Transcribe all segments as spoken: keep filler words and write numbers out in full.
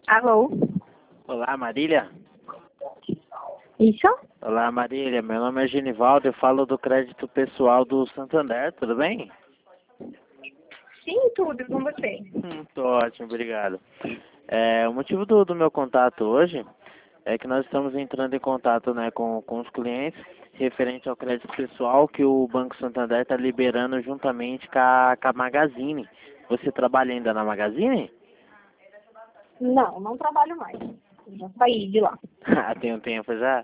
Alô? Olá, Marília. Isso? Olá, Marília. Meu nome é Genivaldo, eu falo do crédito pessoal do Santander, tudo bem? Sim, tudo com você. Hum, tô ótimo, obrigado. É, o motivo do, do meu contato hoje é que nós estamos entrando em contato, né, com, com os clientes referente ao crédito pessoal que o Banco Santander está liberando juntamente com a, com a Magazine. Você trabalha ainda na Magazine? Não, não trabalho mais. Eu já saí de lá. Ah, tem um tempo já?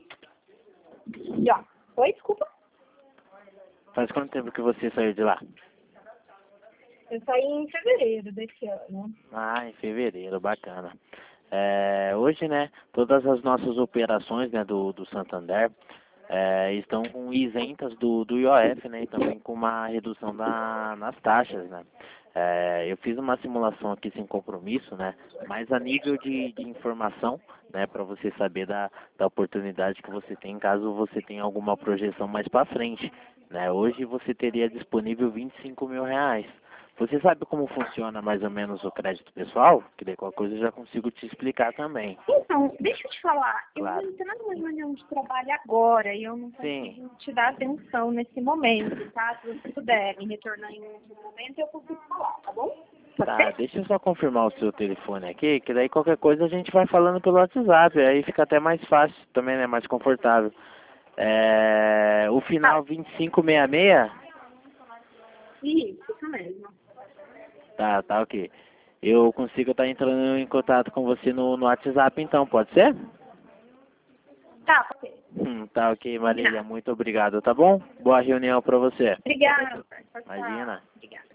Já. Oi, desculpa. Faz quanto tempo que você saiu de lá? Eu saí em fevereiro desse ano. Ah, em fevereiro, bacana. É, hoje, né, todas as nossas operações, né, do, do Santander é, estão com isentas do, do I O F, né, e também com uma redução da, nas taxas, né. É, eu fiz uma simulação aqui sem compromisso, né, mas a nível de, de informação, né, para você saber da, da oportunidade que você tem caso você tenha alguma projeção mais para frente, né. Hoje você teria disponível vinte e cinco mil reais. Você sabe como funciona mais ou menos o crédito pessoal? Que daí qualquer coisa eu já consigo te explicar também. Então, deixa eu te falar. Eu Claro. vou entrar numa reunião de trabalho agora e eu não Sim. consigo te dar atenção nesse momento, tá? Se você puder me retornar em outro momento, eu consigo falar, tá bom? Pode Tá, ser? deixa eu só confirmar o seu telefone aqui, que daí qualquer coisa a gente vai falando pelo WhatsApp, aí fica até mais fácil também, né? Mais confortável. É, o Tá. final vinte e cinco sessenta e seis? Isso, isso mesmo. Tá, tá ok. Eu consigo estar entrando em contato com você no, no WhatsApp então, pode ser? Tá, pode ser. Hum, tá ok, Marília, Combinado. muito obrigado, tá bom? Boa reunião pra você. Obrigada. Tchau, tchau. Imagina. Obrigada.